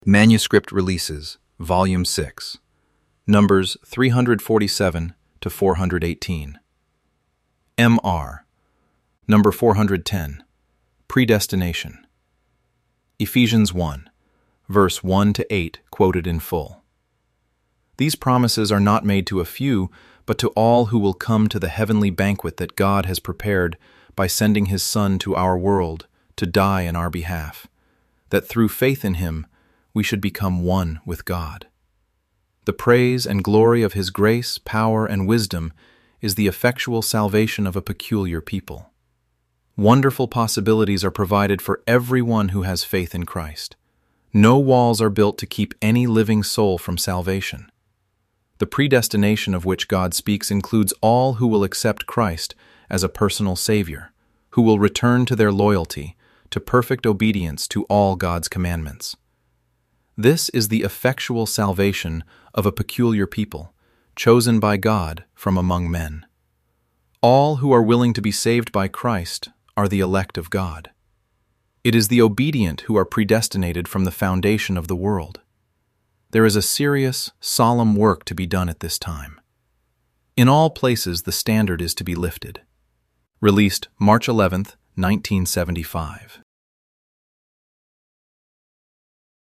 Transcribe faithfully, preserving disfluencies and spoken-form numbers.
Manuscript Releases, Volume six, Numbers three hundred forty-seven to four hundred eighteen. M R, Number four hundred ten, Predestination. Ephesians one, verse one to eight, quoted in full. These promises are not made to a few, but to all who will come to the heavenly banquet that God has prepared by sending His Son to our world to die in our behalf, that through faith in Him we should become one with God. The praise and glory of His grace, power, and wisdom is the effectual salvation of a peculiar people. Wonderful possibilities are provided for everyone who has faith in Christ. No walls are built to keep any living soul from salvation. The predestination of which God speaks includes all who will accept Christ as a personal Savior, who will return to their loyalty, to perfect obedience to all God's commandments. This is the effectual salvation of a peculiar people, chosen by God from among men. All who are willing to be saved by Christ are the elect of God. It is the obedient who are predestinated from the foundation of the world. There is a serious, solemn work to be done at this time. In all places the standard is to be lifted. Released March eleventh, nineteen seventy-five.